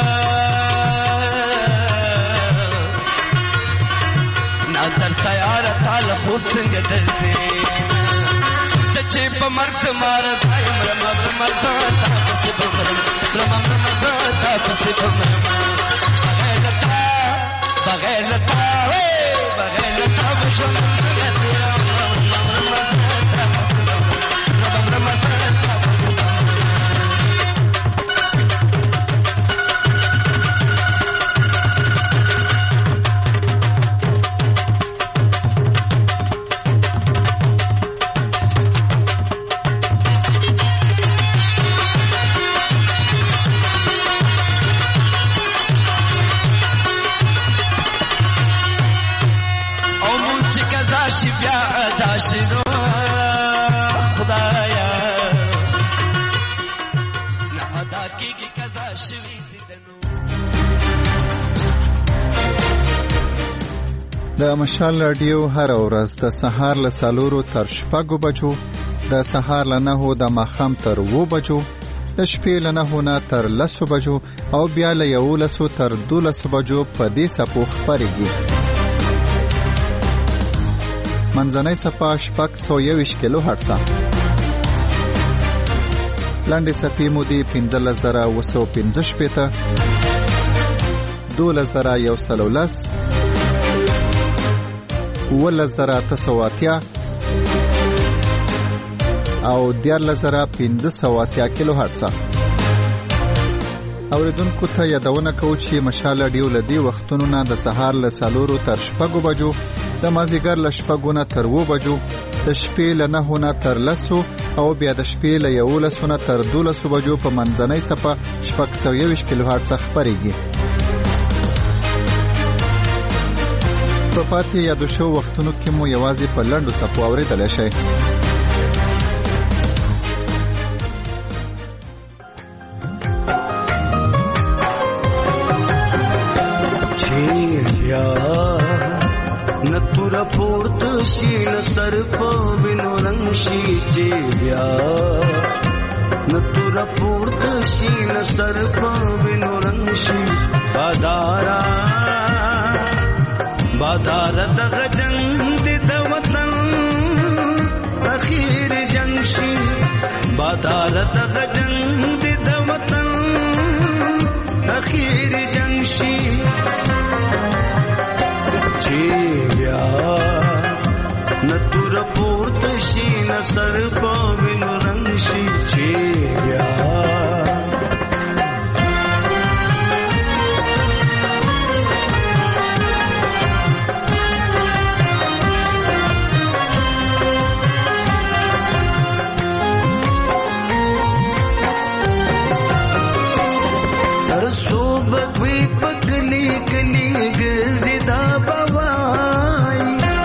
نا تر تیار تعال خو څنګه درځینا د چې په مرګ مار دایم رم رم تا پسې بمرم رم رم تا پسې بمرم بغیر تا بغیر تا بغیر تا وجو د مشال رادیو هر ورځ د سهار له څلورو تر شپږو بجو، د سهار له نهو د ماښام تر اوو بجو، د شپې له نهو نه تر لسو بجو او بیا له یولسو تر دولسو بجو په دې څپو خپرېږي. منځنۍ څپه شپږ سوه یوویشت کیلو هرټزه. لنډې څپې مودې پنځلس زره اوه سوه پنځه شپېته، دولس زره یو سل او لس، اوولس زره اته سوه اتیا او دیارلس زره پنځه سوه اتیا کیلو هرټزه. اوریدونکو ته یادونه کوو چې مشال رادیو له دې وختونو نه د سهار له څلورو تر شپږو بجو، د مازدیګر له شپږو نه تر اوو بجو، د شپې له نهو نه تر لسو او بیا د شپې له یولسو نه تر دولسو بجو په منځنۍ څپه شپږ سوه یوویشت کیلو هرټزه خپرېږي. په پاتې یادو شوو وختونو کې مو یوازې په لنډو څپو اورېدلی شئ. نتورا پورت شي نصر په وینو رنگ شي چې بیا نتورا پورت شي نصر په وینو رنگ شي بادارا بادارا دغه جنگ د وطن اخیر جنگ شي بادارا دغه جنگ د وطن اخیر جنگ شي چیریا نتور پورت شي نصر په وینو رنگ شي چیریا ترسو بغوی پکلی کلی گزیدا بوائی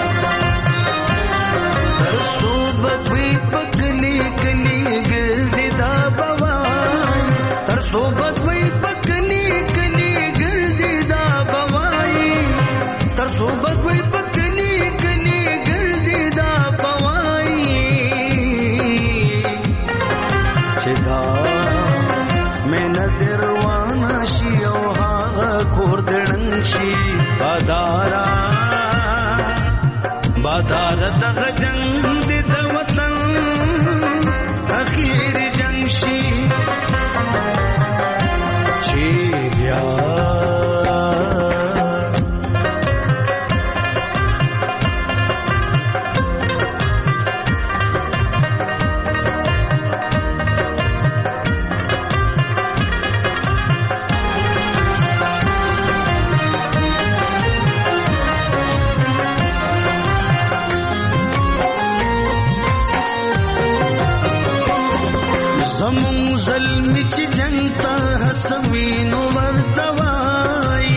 ترسو بغوی پکلی کلی گزیدا بوائی ترسو بغوی پکلی کلی گزیدا بوائی ترسو بغوی پکلی کلی گزیدا بوائی چدا میں ندر شي او هغه کور دړن شي بادارا بادارا دغه جنگ د وطن اخیر جنگ شي چیریا زمون ظلم چې جنتا حسوینو ورتوای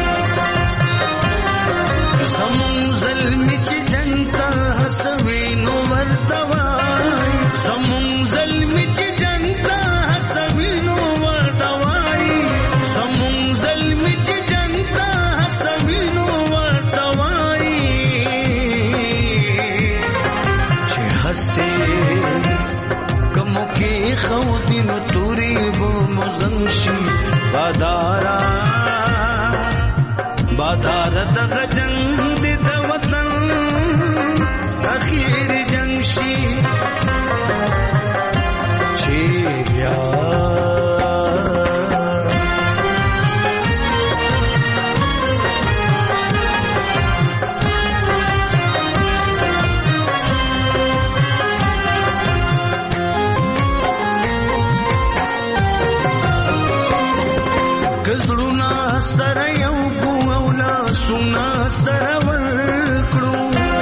زمون ظلم چې جنتا حسوینو ورتوای زمون ظلم چې جنتا حسوینو ورتوای زمون ظلم چې جنتا حسوینو ورتوای چې حسه کمو کې خو دینو توري بو مزنشي بادارا بادارا دغه جنگ د وطن اخیر جنگ شي چیریا کزړونا سره یو کو اولا سنا سره ورکړو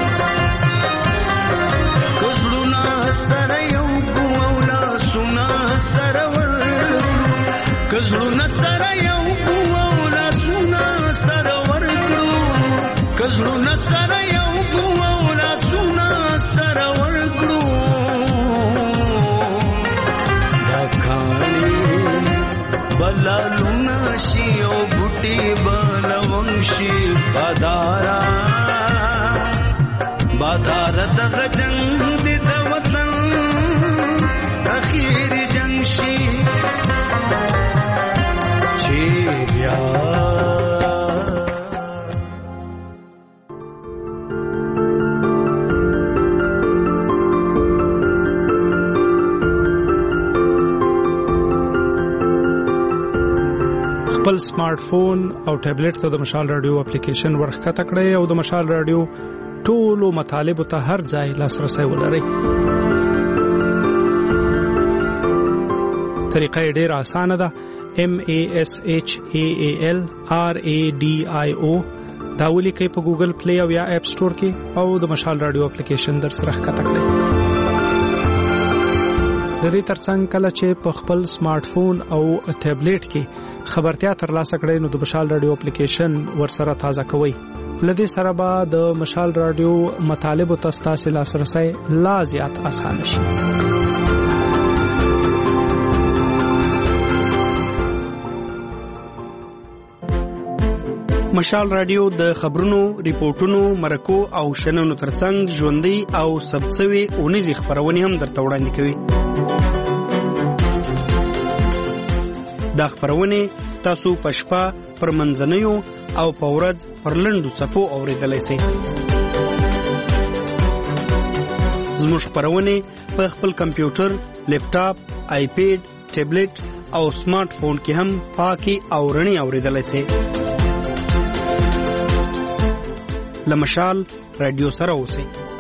کزړونا سره یو کو اولا سنا سره ورکړو کزړونا سره یو کو اولا سنا سره ورکړو کزړونا سره یو کو اولا سنا سره ورکړو دا کانی بلالونا شي او بوټي بلونشي بادارا دغه جنگ دې د وطن اخیر جنگ شي چې بیا خپل سمارټ فون او ټابلیټ ته د مشال رادیو اپلیکیشن ورخکته کړئ او د مشال رادیو ټولو مطالب ته هر ځای لاسرسي ولرئ. طریقه یې ډېره اسانه ده. M A S H A A L R A D I O دا ولیکئ په ګوګل پلی او یا اپ سٹور کې او د مشال رادیو اپلیکیشن در سره ښکته کړئ. د دې ترڅنګ کله چې په خپل سمارټ فون او ټابلیټ کې خبرتیا ترلاسه کړئ نو د مشال رادیو اپلیکیشن ورسره تازه کوئ. لدې سره به د مشال رادیو مطالب او تاسو لاسرسي لا زیات آسان شي. مشال رادیو د خبرونو، ریپورتونو، مرکو او شننو ترڅنګ ژوندۍ او ثبتسوي اونیزي خبرونه هم درته وړاندې کوي. دا خبرونه تاسو په شپه پر منځنیو او په ورځ پر لنډو څپو اوریدلای شئ. زموږ خبرونه په خپل کمپیوټر، لیپټاپ، آیپیډ، ټابلیټ او سمارټ فون کې هم پاکي او رڼي اوریدلای شئ. لمشال رادیو سره اوسئ.